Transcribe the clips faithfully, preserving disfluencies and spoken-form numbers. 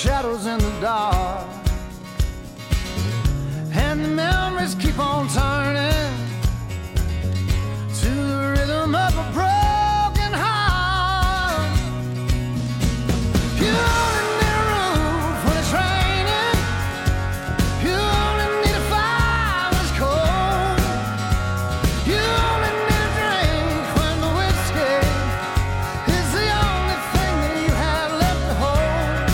shadows in the dark, and the memories keep on turning to the rhythm of a broken heart. You only need a roof when it's raining. You only need a fire when it's cold. You only need a drink when the whiskey is the only thing that you have left to hold.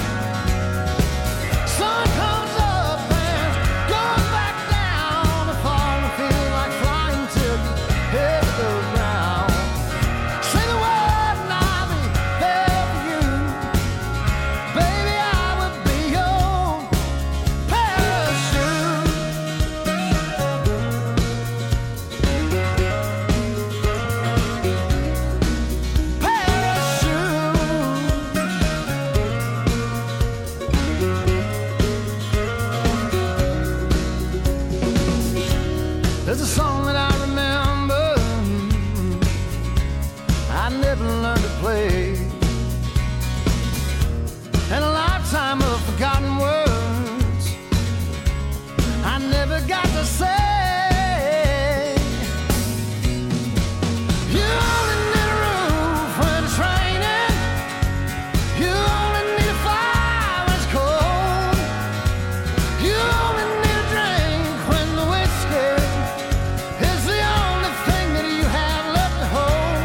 Sun comes up and goes back down. The fall feels like flying till you hit the ground. Say the word and I'll be there for you. Baby, I would be your parachute. Parachute. There's a song that I remember I never learned to play, and a lifetime of forgotten words I never got to say. You only need a roof when it's raining. You only need a fire when it's cold. You only need a drink when the whiskey is the only thing that you have left to hold.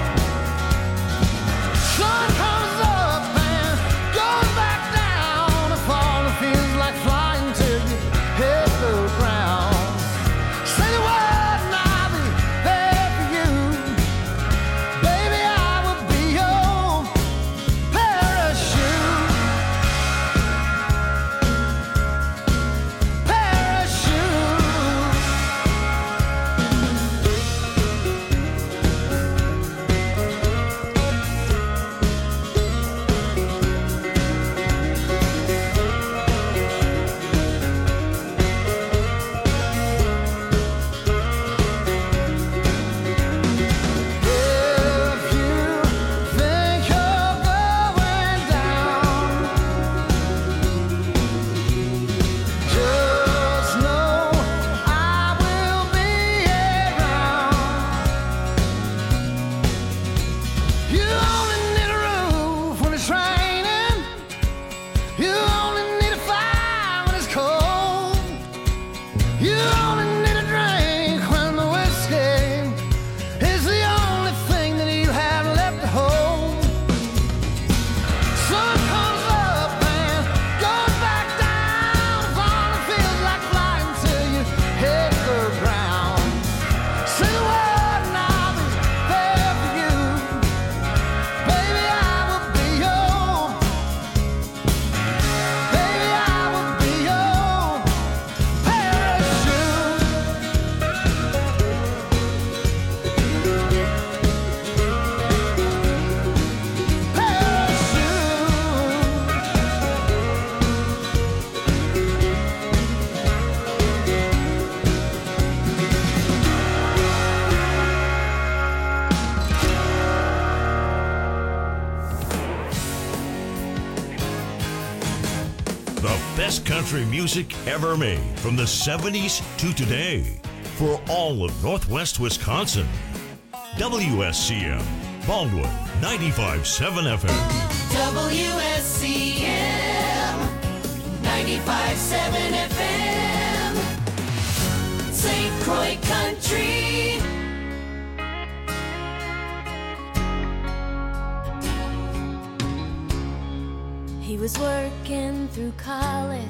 Sun comes up and goes back down. The fall feels like flying till you hit the ground. Say the word and I'll be there for you. Baby, I would be your parachute. Parachute. If you think you're going down, just know I will be around. You only need a roof when it's raining. You only need a fire when it's cold. You only need a drink when the whiskey is the only thing that you have left to hold. Sun comes up and goes back down. The fall feels like flying till you hit the ground. Say the word and I'll be there for you. Baby, I will be your. Baby, I will be your parachute. The best country music ever made from the seventies to today for all of Northwest Wisconsin. W S C M, Baldwin, ninety-five point seven F M. W S C M ninety-five point seven F M, Saint Croix Country. He was working through college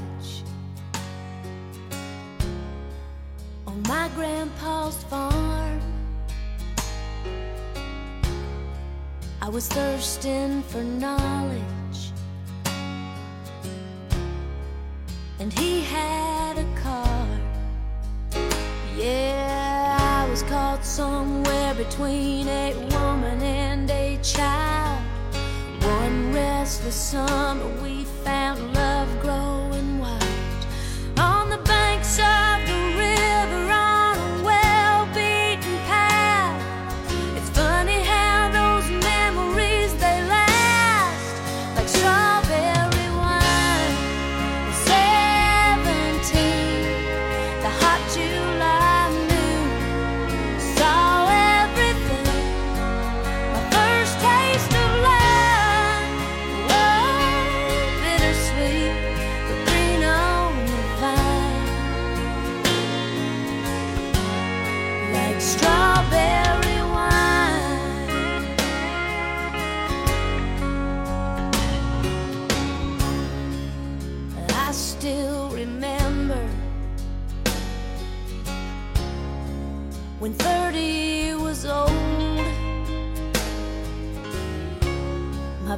on my grandpa's farm. I was thirsting for knowledge, and he had a car. Yeah, I was caught somewhere between a woman and a child. One restless summer we found love growing wild on the banks of the river on a well-beaten path. It's funny how those memories, they last like strawberry wine.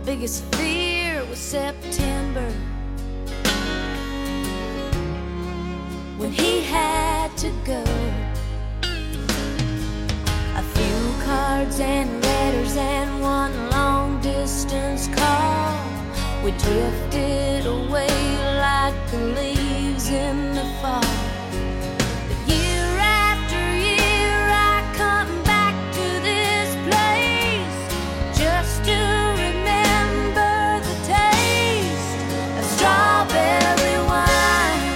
biggest fear was September, when he had to go. A few cards and letters and one long distance call. We drifted away like the leaves in the fall. But year after year I come back to this place just to remember the taste of strawberry wine.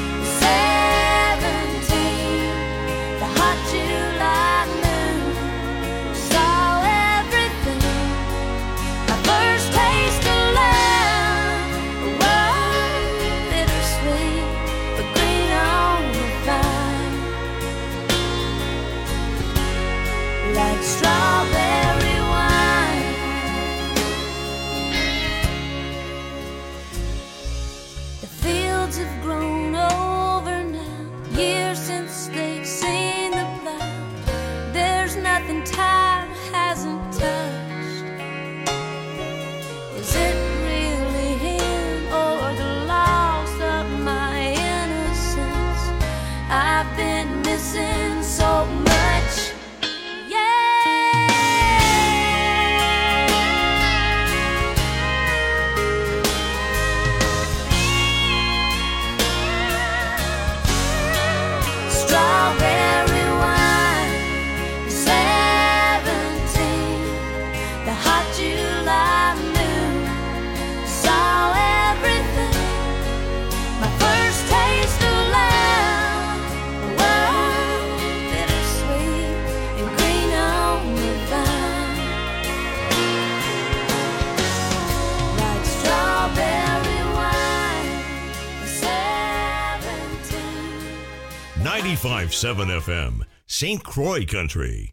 Seventeen, the hot July moon saw everything. My first taste of love was bittersweet, but green on the vine, like strawberry wine. The fields have grown over now, years since they've seen the plow. There's nothing time hasn't touched. Is it really him or the loss of my innocence? I've been missing so much. Strawberry wine, seventeen, the hot July moon saw everything. My first taste of love was bittersweet and green on the vine, like strawberry wine, seventeen. ninety-five point seven F M, Saint Croix Country.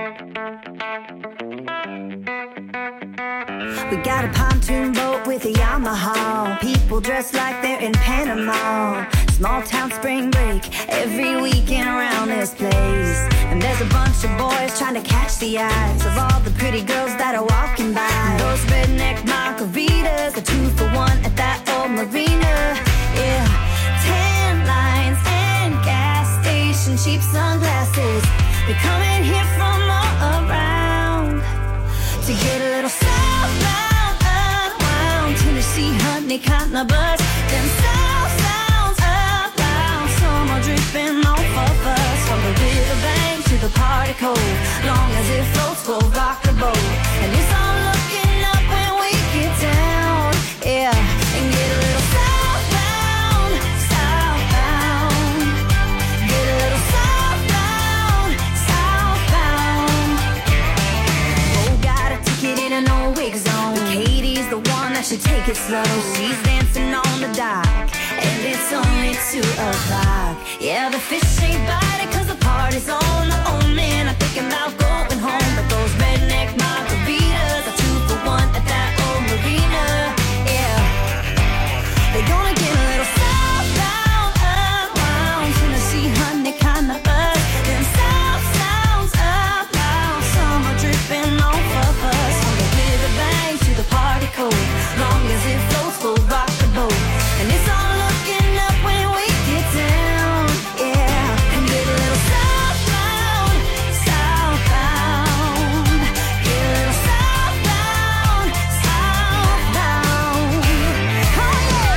We got a pontoon boat with a Yamaha. People dressed like they're in Panama. Small town spring break every weekend around this place. And there's a bunch of boys trying to catch the eyes of all the pretty girls that are walking by. Those redneck margaritas are two for one at that old marina. Yeah, tan lines and gas station cheap sunglasses. They're coming here from all around to get a little southbound, unwound. Tennessee honey kind of buzz. Them south sounds up loud. Summer dripping off of us. From the riverbank to the party cove. Long as it floats, we'll rock the boat. And it's all looking up when we get down. Yeah, and get a little southbound, southbound. Get a little southbound, southbound. Oh, got a ticket in an old wig zone. Katie's the one that should take it slow. She's dancing on the dock, and it's only two o'clock. Yeah, the fish ain't biting cause the party's on. Oh man, I'm thinking about going home. But those redneck margaritas are two for one at that old marina. Yeah, they're gonna get a little southbound, unwound. Tennessee honey kind of buzz. Then south sounds up loud. Summer dripping off of us. From the riverbank to the party cove. Long as it floats, we'll rock the boat. And it's all looking up when we get down. Yeah, and get a little southbound, southbound. Get a little southbound, southbound. Oh, yeah.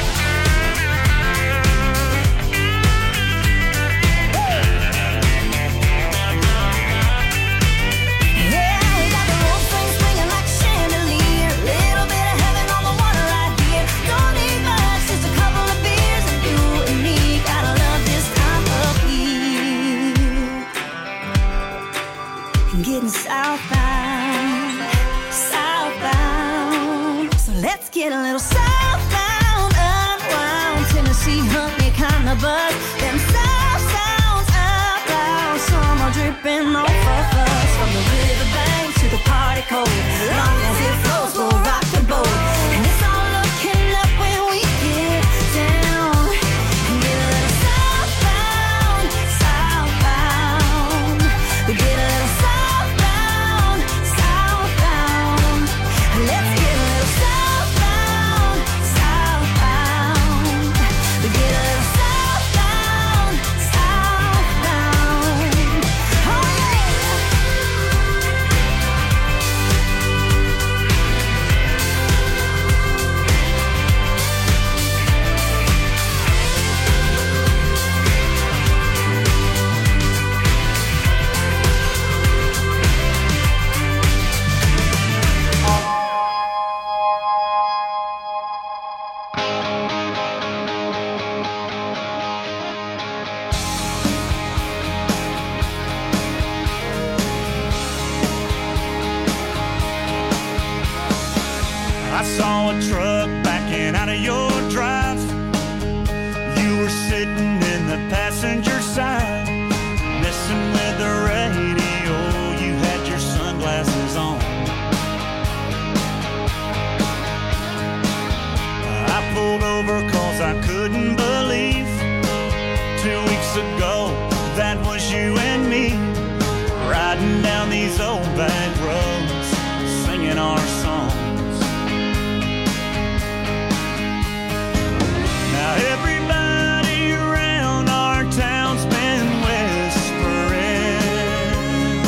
Yeah, we got the whole thing swinging like a chandelier. Little bit of heaven on the water right here. Don't need much, just a couple of beers, and you and me gotta love this time of year. And getting southbound, southbound. So let's get a little southbound, unwound. Tennessee honey kind of buzz. Them south sounds up loud. Summer dripping off of us. From the riverbank to the party cove. Long as it flows, we'll rock the boat. And it's all looking up when we get down. And get a little southbound, southbound. We get a little southbound, southbound. Let's get a little southbound. saw a truck backing out of your drive. You were sitting in the passenger side, messing with the radio. You had your sunglasses on. I pulled over cause I couldn't believe two weeks ago that was you and me, riding down these old back roads, singing our songs. Now everybody around our town's been whispering.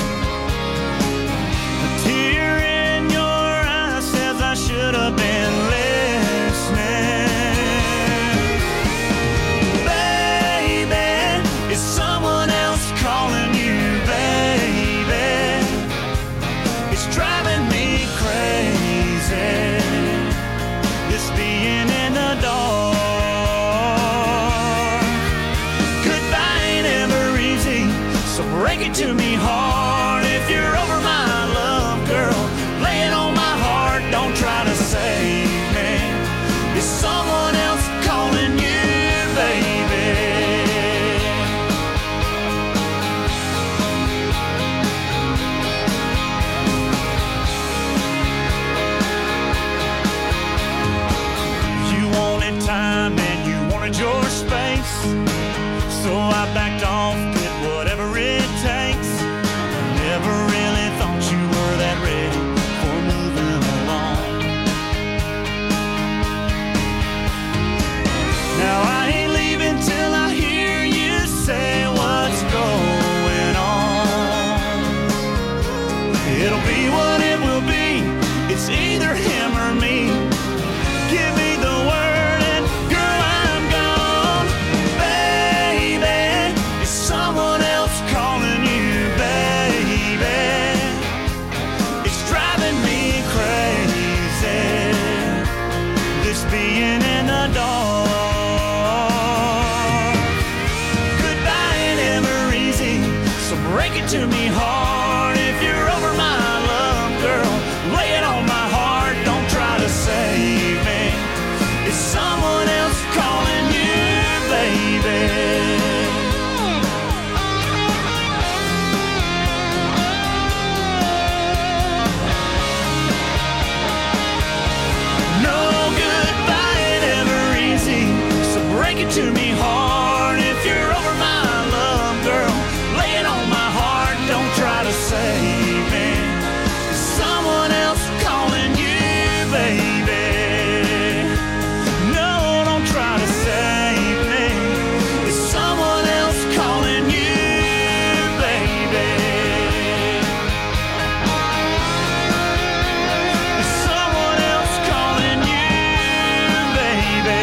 A tear in your eye says I should have been listening. Baby, is someone else calling you, baby? It's driving me crazy, this being in the dark. Goodbye ain't ever easy, so break it to me hard. If you're over my love, girl, lay it on my heart. Don't try to save me. Is someone else calling you, baby? You wanted time and you wanted your space, so I backed off, did whatever it takes. Never really thought you were that ready for moving along. Now I ain't leaving till I hear you say what's going on. It'll be what it will be, it's either him or me. Give me the word and girl, I'm gone. Baby, is someone else calling you, baby? It's driving me crazy, this being in the dark. Goodbye ain't ever easy, so break it to me hard. If you're over my love, girl, lay it on my heart. Don't try to save me. Is someone else calling you, baby? No, goodbye ain't ever easy, so break it to me hard. If you're over my love, girl, lay it on my heart. Don't try to save me. Is someone else calling you, baby? No, don't try to save me. Is someone else calling you, baby? Is someone else calling you, baby?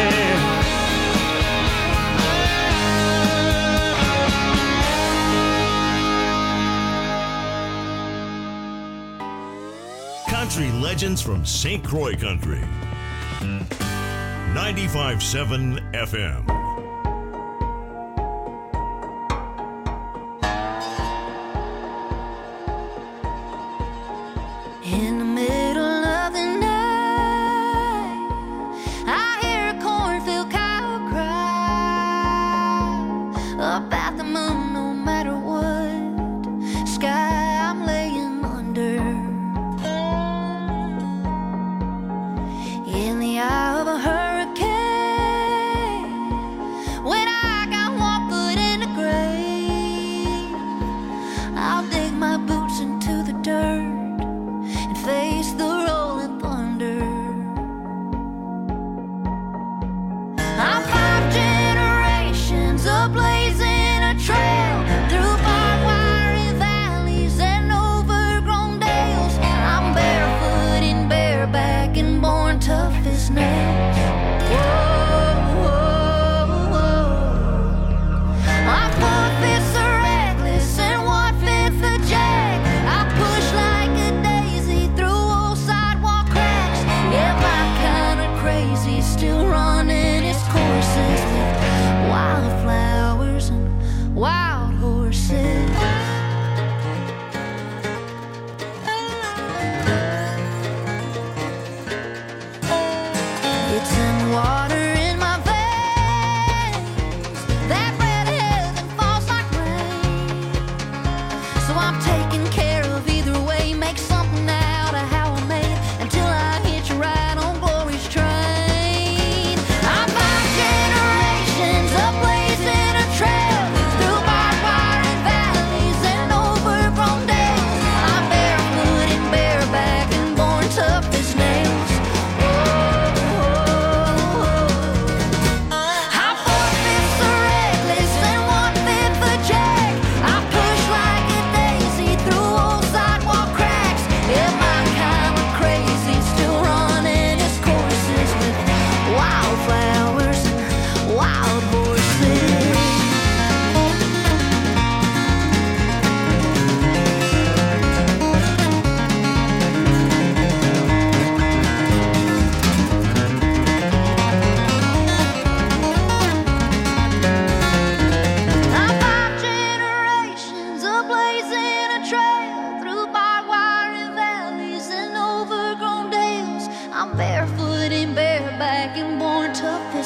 Country legends from Saint Croix Country. ninety-five point seven F M. In the middle of the night, I hear a cornfield cow cry about the moon. No matter what sky I'm laying under, in the eye of a hurricane, when I got one foot in the grave, I'll dig my boots into the dirt and face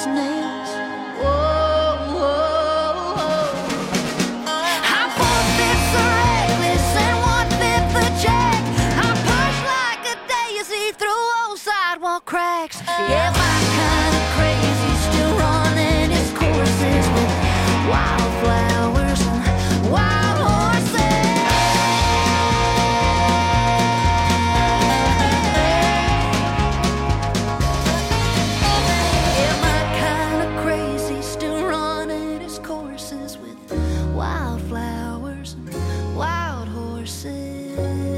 business. Whoa, whoa, whoa. I'm four-fifths the reckless and one-fifth the jack. I'm pushed like a daisy through old sidewalk cracks. Yeah, my kind of crazy still running its courses with wildflowers and wild horses. Yeah, my kind of crazy still running its courses with wildflowers and wild horses.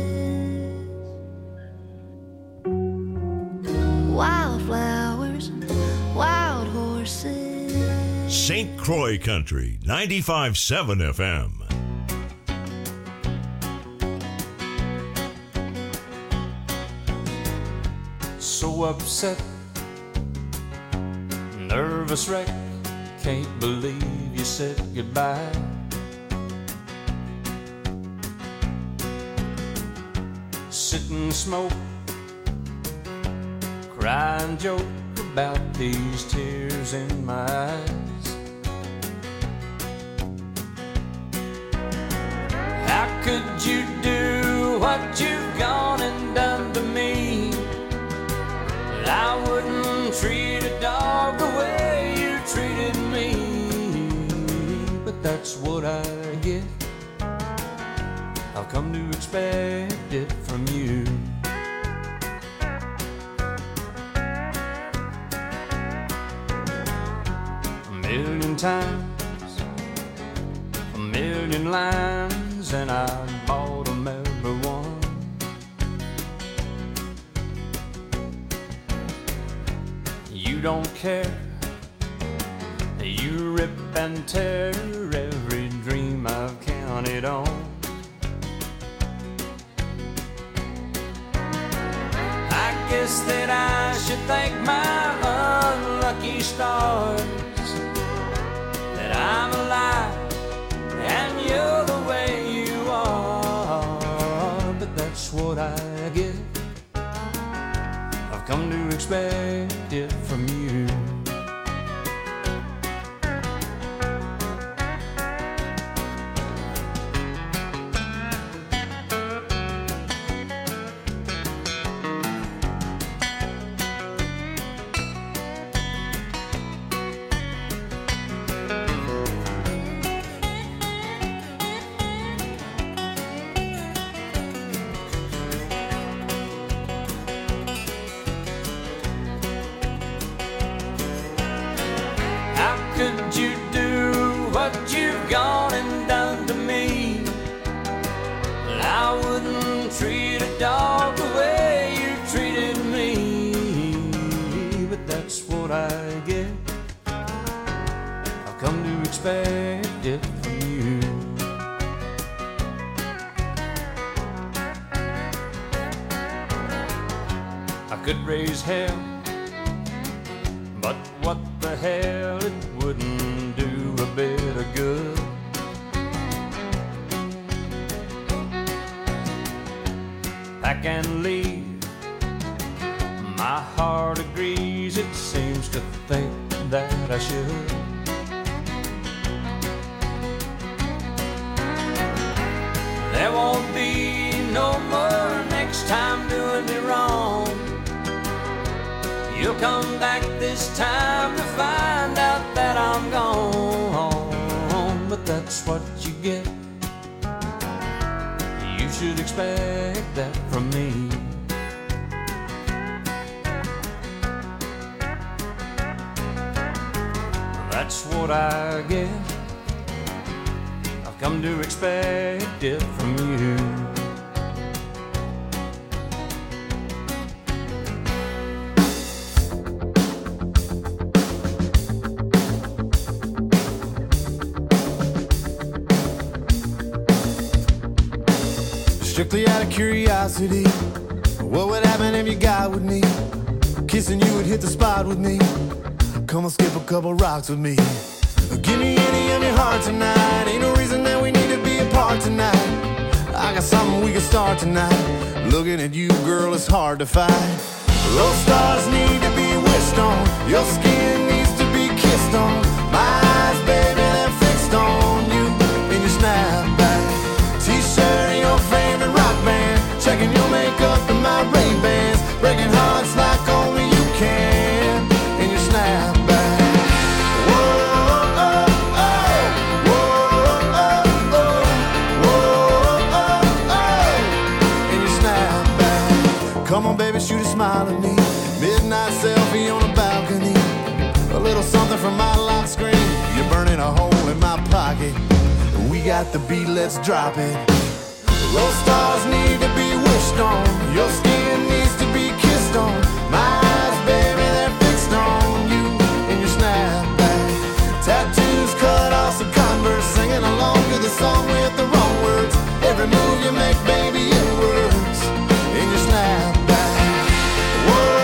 Wildflowers and wild horses. Saint Croix Country, ninety-five point seven F M. So upset, nervous wreck, can't believe you said goodbye. Sit and smoke, cry and joke about these tears in my eyes. How could you do what you've gone and done to me? I wouldn't treat a dog the way you treated me. But that's what I get. I've come to expect it from you. A million times, a million lines, and I bought them every one. You don't care, you rip and tear every dream I've counted on. I guess that I should thank my unlucky stars that I'm alive and you're the way you are. But that's what I get. I've come to expect it from you. Could you do what you've gone and done to me? Well, I wouldn't treat a dog the way you treated me. But that's what I get. I've come to expect it from you. I could raise hell, but what the hell, it wouldn't do a bit of good. Pack and leave, my heart agrees, it seems to think that I should. There won't be no more next time doing me wrong. You'll come back this time to find out that I'm gone. But that's what you get. You should expect that from me. That's what I get. I've come to expect it from you. Strictly out of curiosity, what would happen if you got with me? Kissing you would hit the spot with me. Come on, skip a couple rocks with me. Give me any of your heart tonight. Ain't no reason that we need to be apart tonight. I got something we can start tonight. Looking at you, girl, it's hard to fight. Those stars need to be wished on. Your skin needs to be fixed on my eyes, baby, they're fixed on you in your snapback. T-shirt and your favorite rock band, checking your makeup and my Ray-Bans, breaking hearts like only you can in your snapback. Whoa, oh, oh, whoa, oh, oh, whoa, oh, oh, in your snapback. Come on, baby, shoot a smile at me. Midnight selfie on a balcony. A little something from my lock screen. You're burning a hole in my pocket. We got the beat, let's drop it. Those stars need to be wished on. Your skin needs to be kissed on. My eyes, baby, they're fixed on you in your snapback. Tattoos cut off some Converse, singing along to the song with the wrong words. Every move you make, baby, it works in your snapback. Whoa.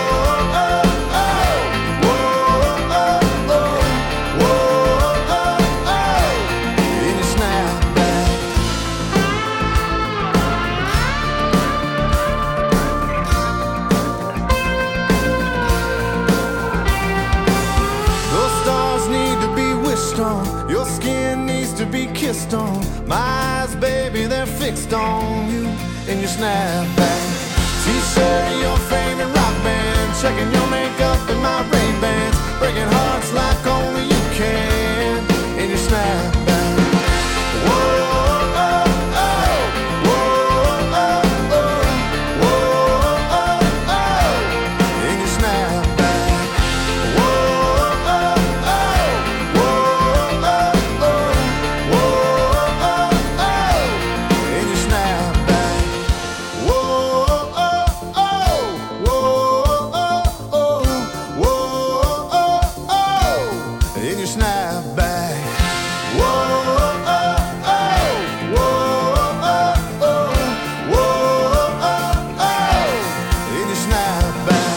Your skin needs to be kissed on. My eyes, baby, they're fixed on you in your snapback. T-shirt and your favorite rock band, checking your makeup and my Ray-Bans, breaking hearts like only you can in your snapback. Whoa, oh, oh, whoa, oh, oh, whoa, oh, oh, in your snapback. Whoa, oh, oh, whoa, oh, oh, whoa, oh, oh, in your snapback. Whoa, oh, oh, whoa, oh, oh, whoa, oh, oh, in your snapback. Whoa, oh, oh, whoa, oh, oh, whoa, oh, oh, in your snapback.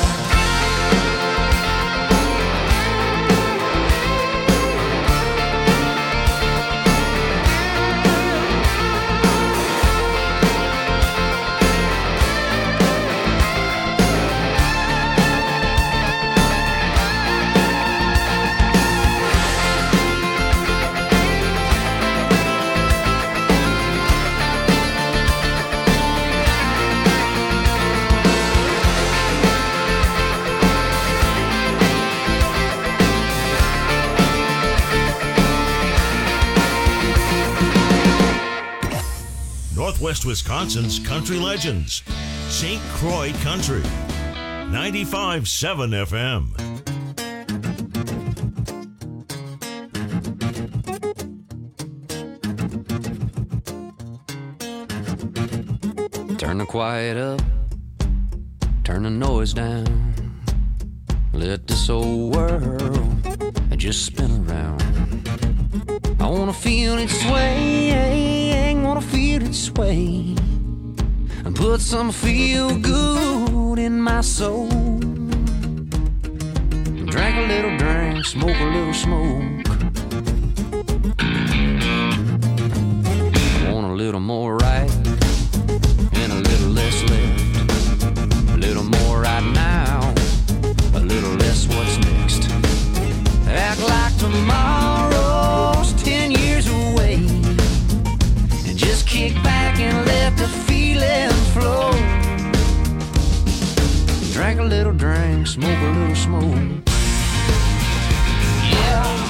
Northwest Wisconsin's country legends. Saint Croix Country. ninety-five point seven F M. Turn the quiet up, turn the noise down. Let this old world just spin around. I wanna feel it sway, wanna feel it sway, and put some feel good in my soul. Drink a little drink, smoke a little smoke. Want a little more right and a little less left. A little more right now, a little less what's next. Act like tomorrow's ten years away, and just kick back and let the feeling flow. Drink a little drink, smoke a little smoke. Yeah.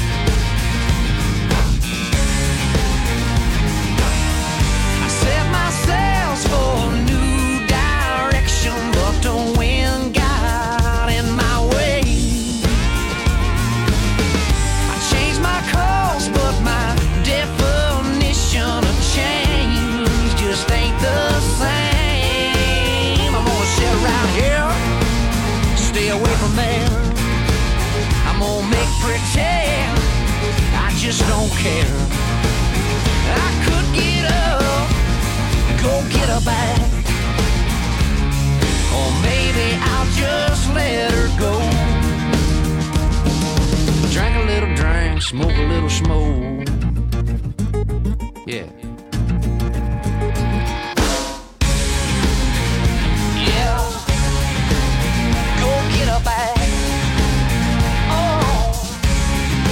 I set my sails for a new direction, but the wind got in my way. I changed my course, but my definition of change just ain't the same. I'm gonna sit around here, stay away from there. I'm gonna make pretend I just don't care. I could get up, go get her back, or maybe I'll just let her go. Drink a little drink, smoke a little smoke. Yeah. Yeah. Go get her back. Oh.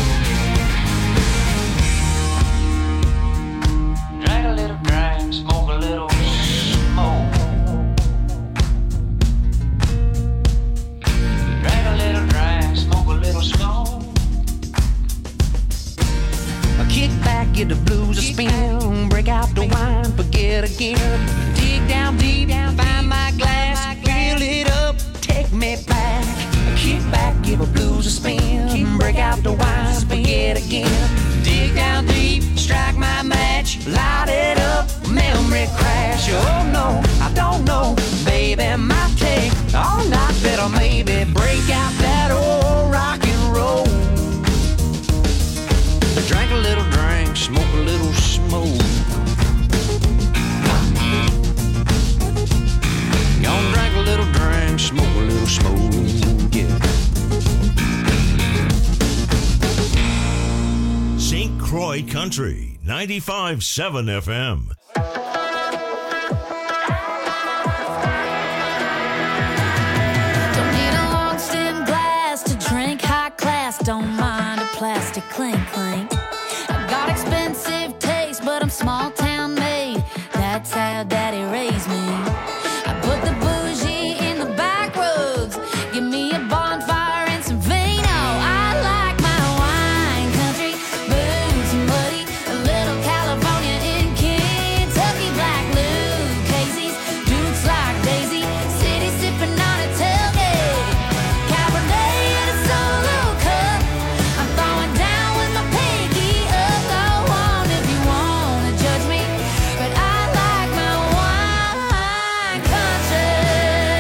I'll maybe break out that old rock and roll. Drink a little drink, smoke a little smoke. Gonna drink a little drink, smoke a little smoke, yeah. Saint Croix Country, ninety-five point seven F M. Don't need a long stem glass to drink high class. Don't mind a plastic clink clink. I've got expensive taste, but I'm small town made. That's how daddy raised me. I put the bougie in the back roads. Give me a bonfire and some vino. I like my wine country, boots and muddy, a little California in Kentucky, black Lucchese's, Dukes like Daisy, city sipping on a tailgate, Cabernet in a solo cup. I'm throwing down with my pinky up. Go on if you wanna judge me, but I like my wine country.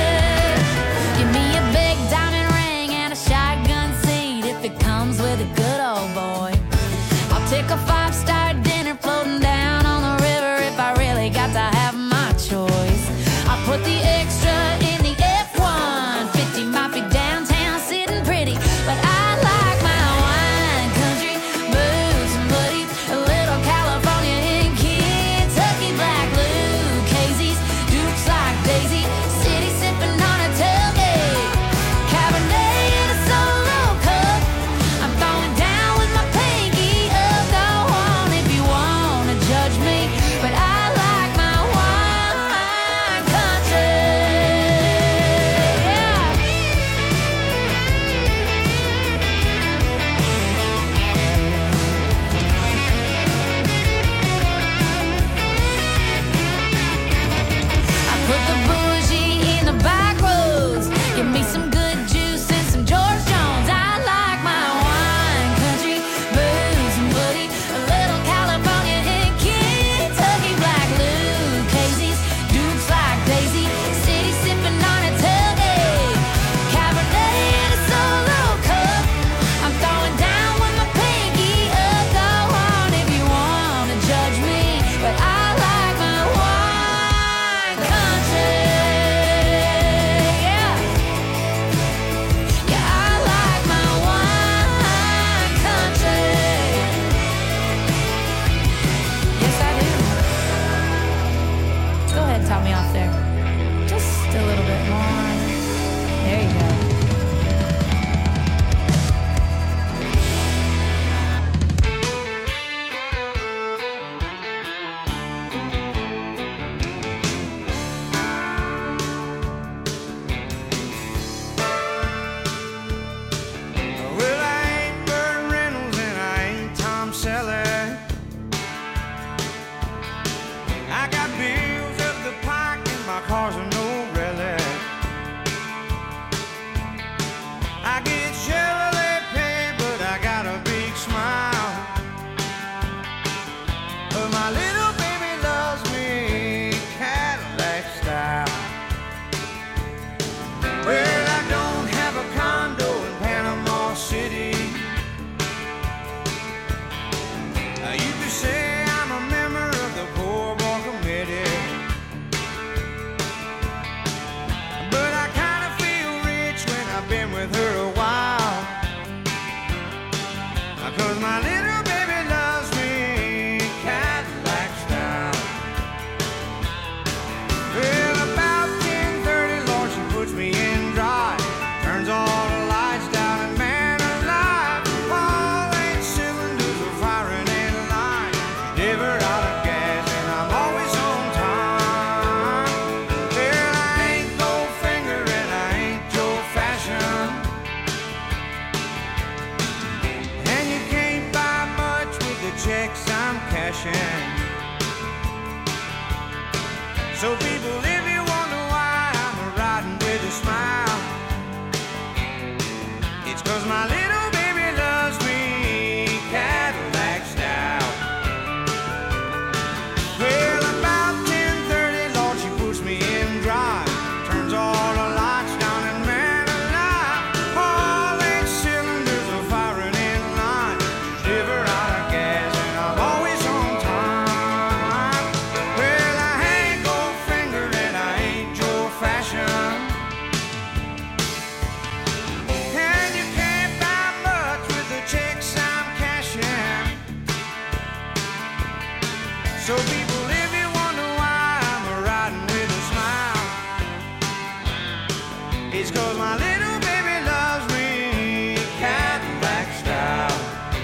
days, 'cause my little baby loves me Cadillac style.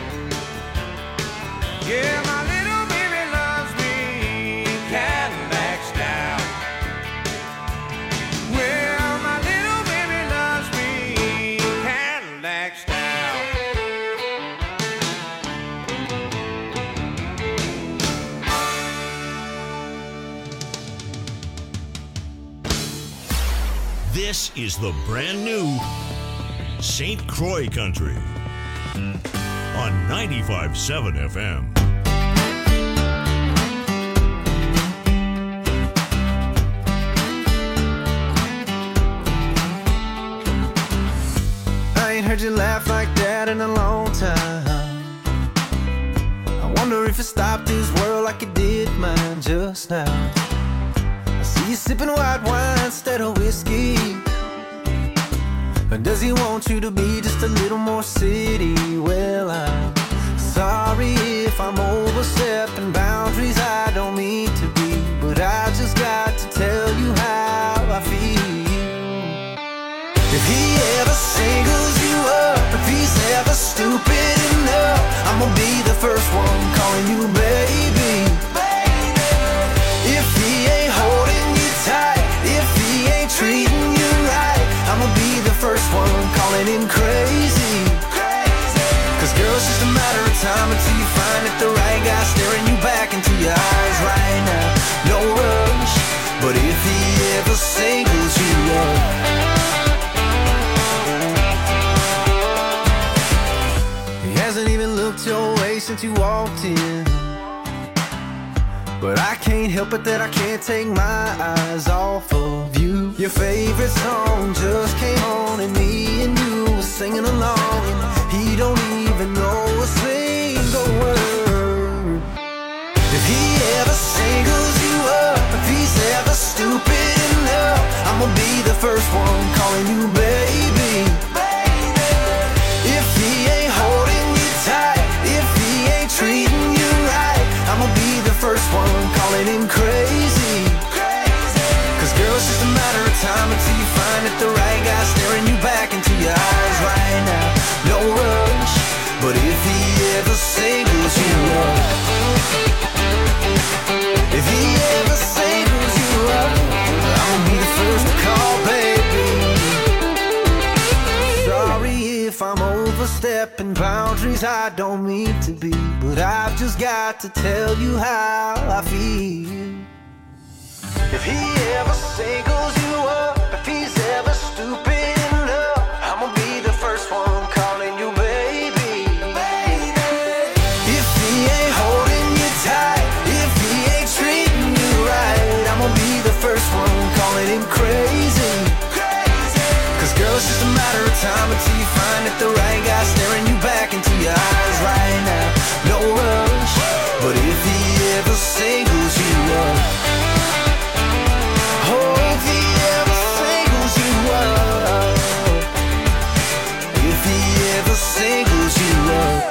Yeah, my little baby loves me Cadillac style. Well, my little baby loves me Cadillac style. This is the brand new Saint Croix Country on ninety-five point seven F M. I ain't heard you laugh like that in a long time. I wonder if it stopped this world like it did mine just now. I see you sipping white wine instead of whiskey. Or does he want you to be just a little more city? Well, I'm sorry if I'm overstepping boundaries I don't mean to be, but I just got to tell you how I feel. If he ever singles you up, if he's ever stupid enough, I'm gonna be the first one calling you baby. If he ain't holding you tight, if he ain't treating you right, I'm gonna be the first one calling him crazy. Cause girl, it's just a matter of time until you find that the right guy staring you back into your eyes right now. No rush, but if he ever singles you up, he hasn't even looked your way since you walked in. But I can't help it that I can't take my eyes off of you. Your favorite song just came on and me and you were singing along, and he don't even know a single word. If he ever singles you up, if he's ever stupid enough, I'm gonna be the first one calling you baby. If he ain't holding you tight, if he ain't treating you right, I'm gonna be the first one calling him crazy. Cause girl, it's just a matter of time until you find that the right guy staring you back into your eyes right now. No rush, but if he ever singles you up, if he ever singles you up, I'll be the first to call, baby. Sorry if I'm overstepping boundaries I don't mean to be, but I've just got to tell you how I feel. If he ever singles you up, if he's ever stupid enough, I'm gonna be the first one calling you baby. If he ain't holding you tight, if he ain't treating you right, I'm gonna be the first one calling him crazy. Cause girl, it's just a matter of time until you find that the right guy staring you back into your eyes right now. No rush, but if he ever singles you up, oh, if he ever singles you up, if he ever singles you up.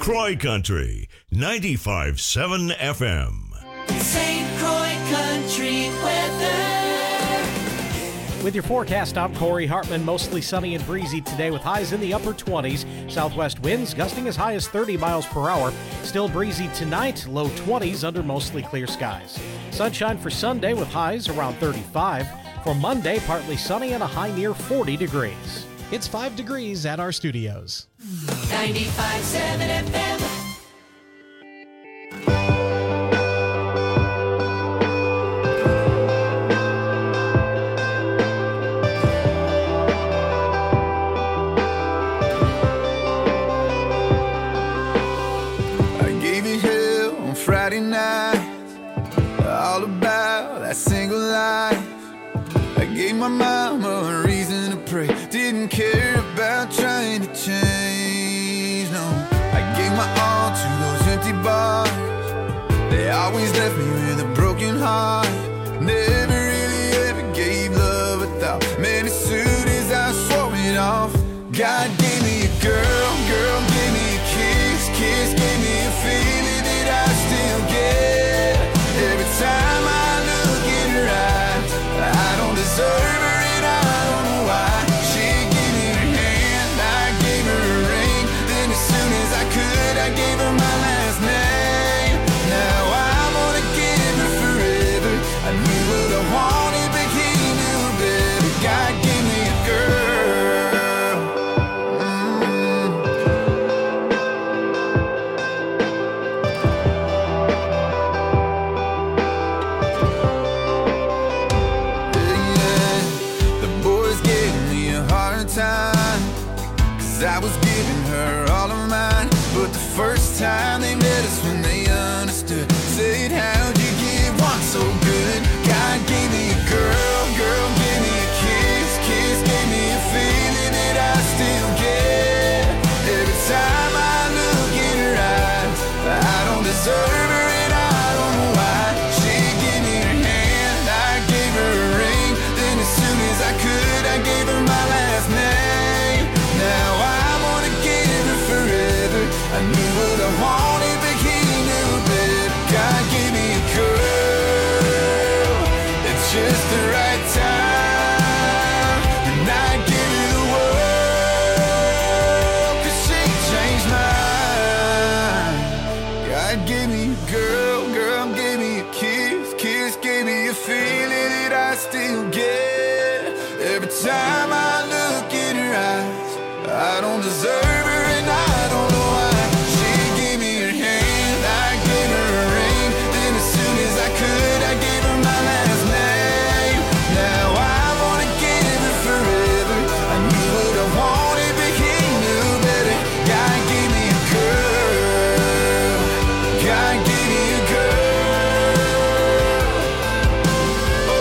Croix Country, ninety-five point seven F M. Saint Croix Country weather. With your forecast, I'm Corey Hartman. Mostly sunny and breezy today with highs in the upper twenties. Southwest winds gusting as high as thirty miles per hour. Still breezy tonight, low twenties under mostly clear skies. Sunshine for Sunday with highs around thirty-five. For Monday, partly sunny and a high near forty degrees. It's five degrees at our studios. ninety-five point seven F M. I gave you hell on Friday night, all about that single life. I gave my mama a reason to pray, didn't care about trying to change, no. I gave my all to those empty bars, they always left me with a broken heart. Never really ever gave love a thought, man, as soon as I swore it off. God gave me a girl, girl gave me a kiss, kiss gave me a feeling that I still get. Every time I look in her eyes, I don't deserve her and I don't know why. She gave me her hand, I gave her a ring, then as soon as I could I gave her my last name. Now I'm gonna give her forever. I knew what I wanted but he knew better. God gave me a girl. I was giving her all of mine, but the first time they met us when they understood, said how'd you give one so good? God gave me a girl, girl gave me a kiss, kiss gave me a feeling that I still get. Every time I look in her eyes, I don't deserve her and I don't know why. She gave me her hand, I gave her a ring, then as soon as I could I gave her my last name. Now I'm gonna give her forever. I knew what I wanted, but he knew better. God gave me a girl at just the right time, and I give her the world, 'cause she changed mine. God gave me a girl, girl gave me a kiss, kiss gave me a feeling that I still get. Every time I look in her eyes, I don't deserve her and I don't know why. She gave me her hand, I gave her a ring, then as soon as I could I gave her my last name. Now I wanna give her forever. I knew what I wanted but he knew better. God gave me a girl, God gave me a girl. Oh,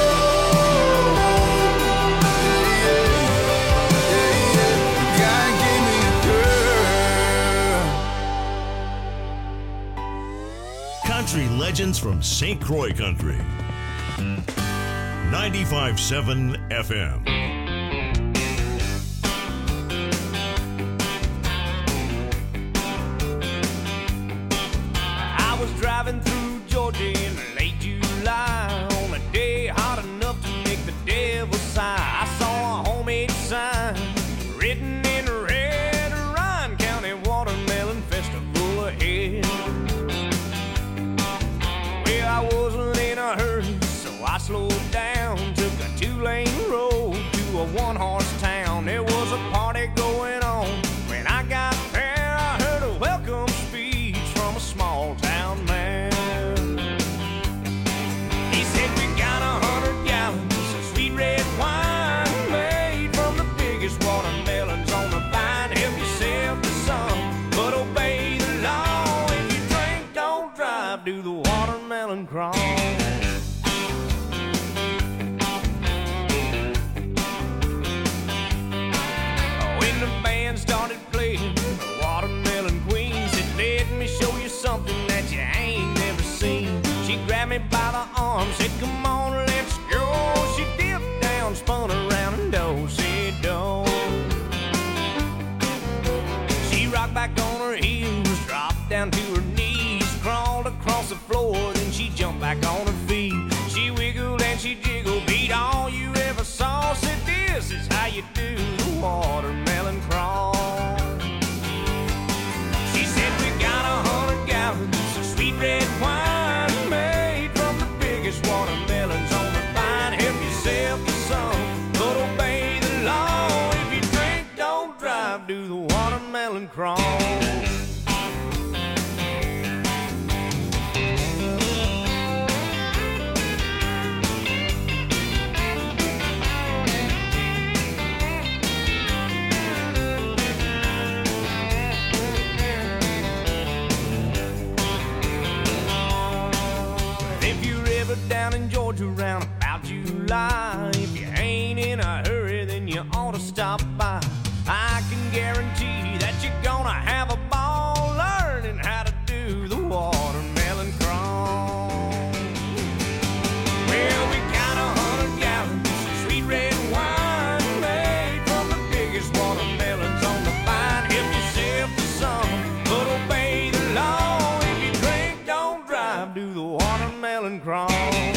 Country legends from Saint Croix Country. ninety-five point seven F M. I was driving through Georgia in late July on a day hot enough to make the devil sigh. I saw a homemade sign written in red, Ryan County Watermelon Festival ahead. Well, I wasn't in a hurry, so I slowed down, took a two-lane road to a one-horse town. There was a party going on. When I got there, I heard a welcome speech from a small-town man. He said, we got a hundred gallons of sweet red wine made from the biggest watermelons on the vine. Help yourself to some, but obey the law. If you drink, don't drive, do the watermelon crawl. When the band started playing the Watermelon Queen, said, let me show you something that you ain't never seen. She grabbed me by the arm, said, come on, let's go. She dipped down, spun around, and do-si-do. She rocked back on her heels, you do the watermelon crawl. She said we got a hundred gallons of sweet red wine made from the biggest watermelons on the vine. Help yourself to some, but obey the law. If you drink, don't drive, do the watermelon crawl. Down in Georgia round about July, if you ain't in a hurry, then you ought to stop by. I can guarantee that you're gonna have a ball learning how to do the watermelon crawl. Well, we got a hundred gallons of sweet red wine made from the biggest watermelons on the vine. Help yourself to some, but obey the law. If you drink, don't drive, do the watermelon crawl.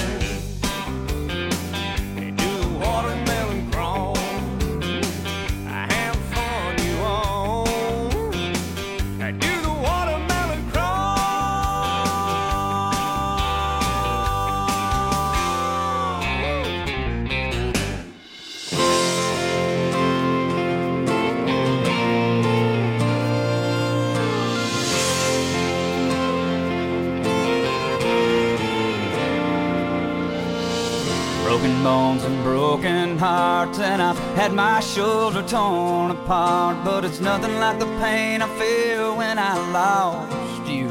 Broken bones and broken hearts, and I've had my shoulder torn apart, but it's nothing like the pain I feel when I lost you.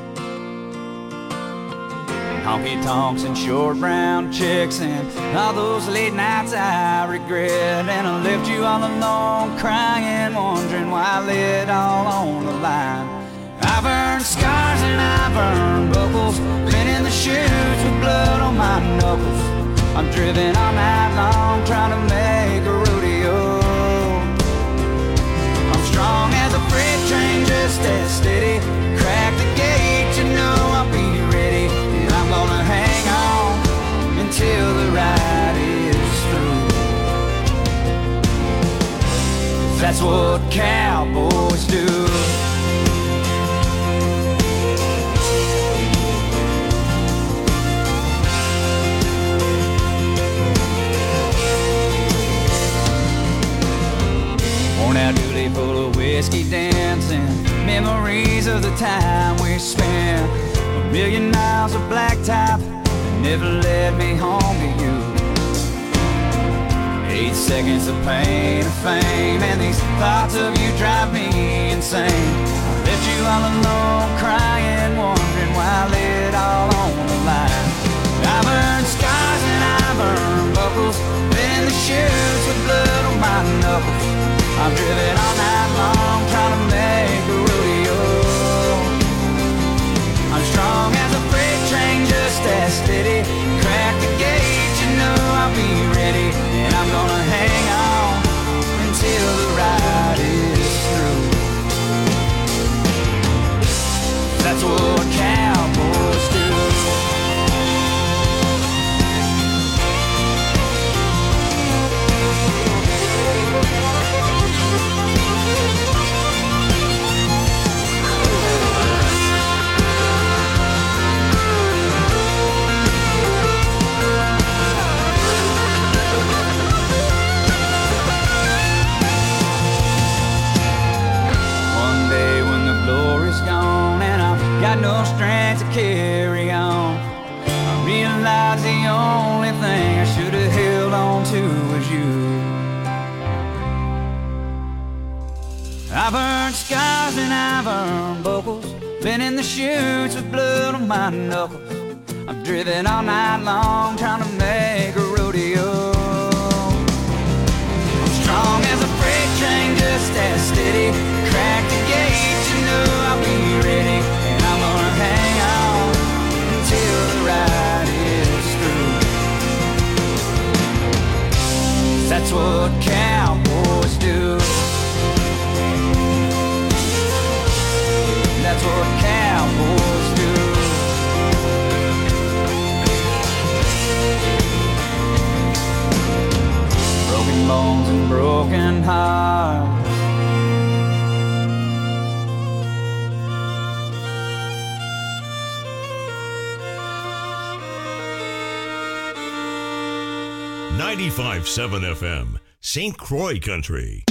Honky tonks and short brown chicks and all those late nights I regret, and I left you all alone crying, wondering why I laid it all on the line. I've earned scars and I've earned buckles, been in the shoes with blood on my knuckles. I'm driven all night long trying to make a rodeo. I'm strong as a freight train, just as steady. Crack the gate, you know I'll be ready. And I'm gonna hang on until the ride is through. That's what cowboys do. Now duly full of whiskey dancing, memories of the time we spent. A million miles of blacktop never led me home to you. Eight seconds of pain or fame, and these thoughts of you drive me insane. I left you all alone crying, wondering why I laid it all on the line. I've earned scars and I've earned buckles, been in the shoes with blood on my knuckles. I'm driven all night long trying to make a rodeo. I'm strong as a freight train, just as steady. Crack the gate, you know I'll be ready. And I'm gonna hang on until the ride is through. That's what cowboys do. Got no strength to carry on. I realize the only thing I should have held on to was you. I've earned scars and I've earned buckles, been in the chutes with blood on my knuckles. I've driven all night long trying to make a rodeo. I'm strong as a freight train, just as steady. Crack the gate, you know I'll be ready. I'm gonna hang on until the ride is through. That's what cowboys do. That's what cowboys do. Broken bones and broken hearts. ninety-five point seven F M, Saint Croix Country.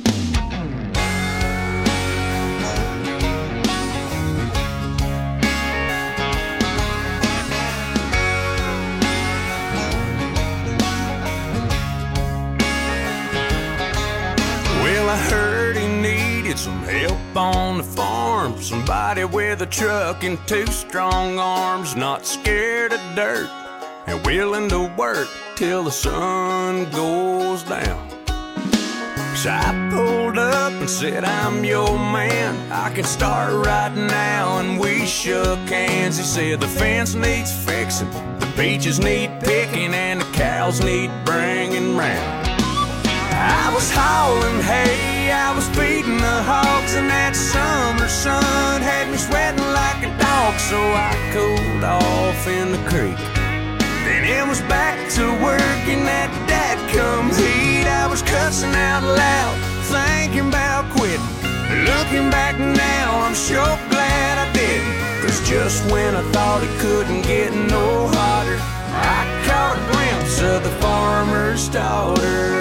Well, I heard he needed some help on the farm. Somebody with a truck and two strong arms, not scared of dirt and willing to work till the sun goes down. So I pulled up and said, I'm your man, I can start right now. And we shook hands. He said the fence needs fixing, the beaches need picking, and the cows need bringing round. I was hauling hay, I was feeding the hogs, and that summer sun had me sweating like a dog. So I cooled off in the creek. Then it was back to work in that dadcum heat. I was cussing out loud, thinking about quitting. Looking back now, I'm sure glad I didn't. Cause just when I thought it couldn't get no hotter, I caught a glimpse of the farmer's daughter.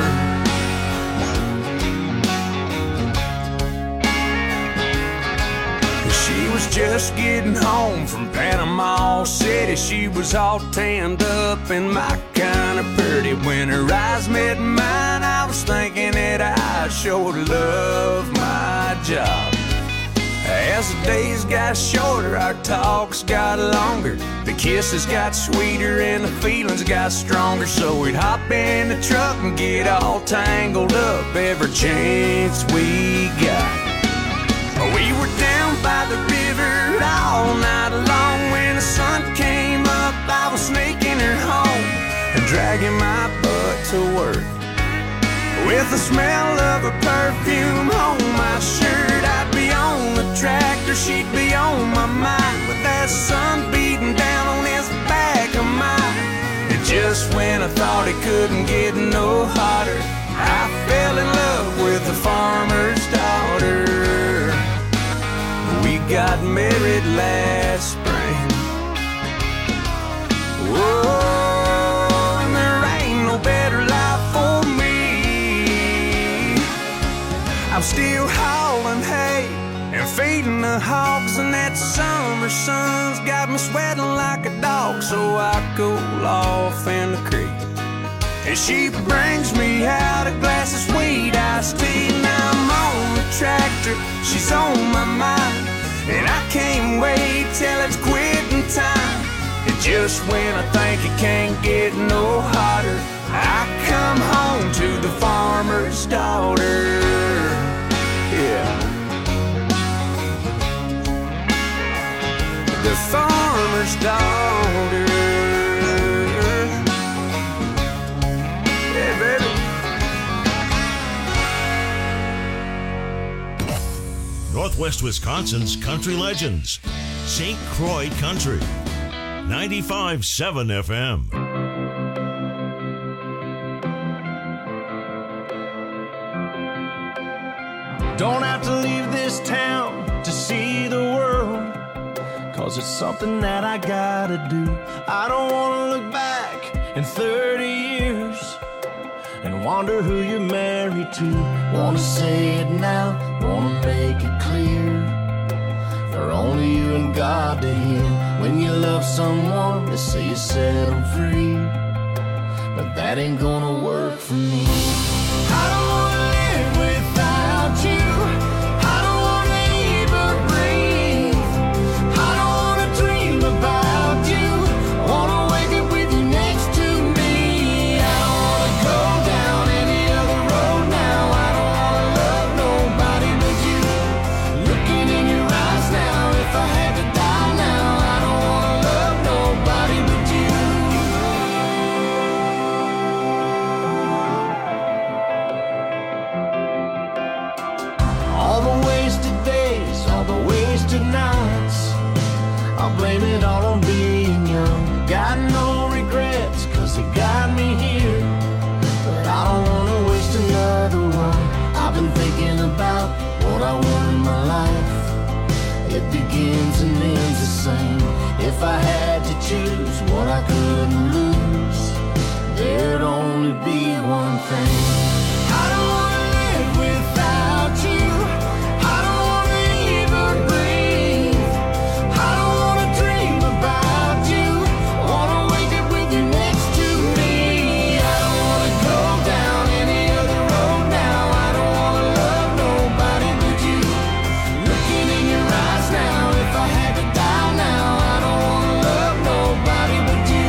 She was just getting home from Panama City. She was all tanned up and my kind of pretty. When her eyes met mine, I was thinking that I sure love my job. As the days got shorter, our talks got longer. The kisses got sweeter and the feelings got stronger. So we'd hop in the truck and get all tangled up every chance we got. We were down by the river all night long. When the sun came up, I was sneaking her home and dragging my butt to work. With the smell of her perfume on my shirt, I'd be on the tractor, she'd be on my mind, with that sun beating down on this back of mine. And just when I thought it couldn't get no hotter, I fell in love with the farmer's daughter. We got married last spring. Whoa, and there ain't no better life for me. I'm still hauling hay and feeding the hogs, and that summer sun's got me sweating like a dog. So I cool off in the creek, and she brings me out a glass of sweet iced tea. Now I'm on the tractor, she's on my mind, and I can't wait till it's quitting time. And just when I think it can't get no hotter, I come home to the farmer's daughter. Yeah. The farmer's daughter. Yeah, baby. Northwest Wisconsin's country legends, Saint Croix Country, ninety-five point seven F M. Don't have to leave this town to see the world, cause it's something that I gotta do. I don't wanna look back in thirty years and wonder who you're married to. Wanna say it now, wanna make it clear, for only you and God to hear. When you love someone, they say you set them free, but that ain't gonna work for me. I don't wanna live without you. I don't wanna even breathe. I don't wanna dream about you. I wanna wake up with you next to me. I don't wanna go down any other road now. I don't wanna love nobody but you. Looking in your eyes now, if I had to die now, I don't wanna love nobody but you. what I want in my life. It begins and ends the same. If I had to choose what I couldn't lose, there'd only be one thing. I don't wanna live without you. I don't wanna even breathe. I don't wanna dream about you. Wanna wake up with you next to me. I don't wanna go down any other road now. I don't wanna love nobody but you. Looking in your eyes now, if I had to die now, I don't wanna love nobody but you.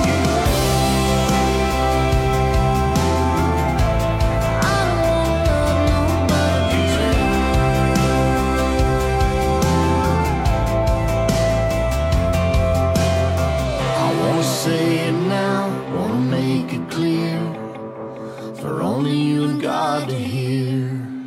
Say it now, wanna make it clear for only you and God to hear.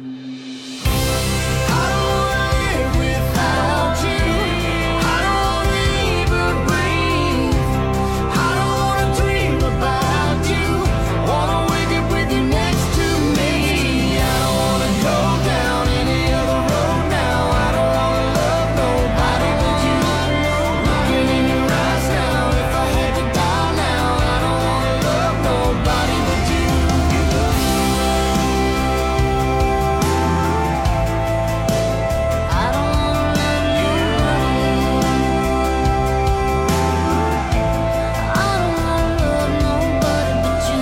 I don't wanna live without you. I don't wanna even breathe. I don't wanna dream about you. Wanna wake up with you next to me. I don't wanna go down any other road now. I don't wanna love nobody but you. Looking in your eyes now, if I had to die now, I don't wanna love nobody but you. I don't wanna love nobody. I don't wanna love nobody but you.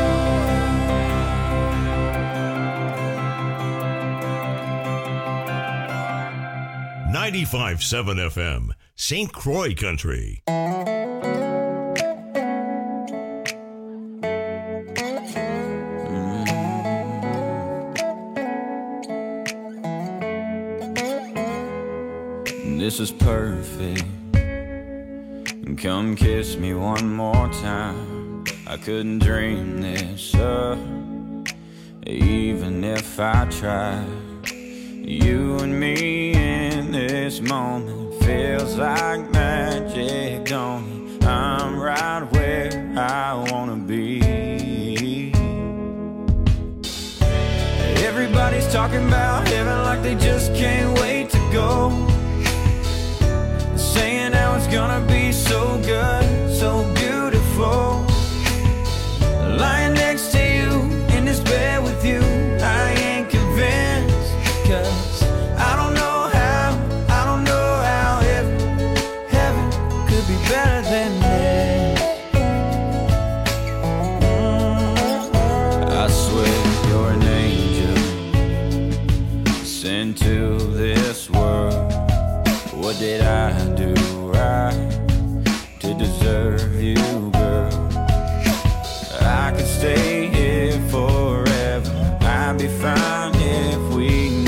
ninety-five point seven F M, Saint Croix Country. This is perfect. Come kiss me one more time. I couldn't dream this up, even if I tried. You and me in this moment feels like magic, don't it? I'm right where I wanna be. Everybody's talking about heaven like they just can't wait to go, saying how it's gonna be so good, so beautiful. Lying next to you in this bed with you, I ain't convinced, 'cause I don't know how, I don't know how if heaven could be better than this. I swear you're an angel sent to this world. What did I do right to deserve you, girl? I could stay here forever. I'd be fine if we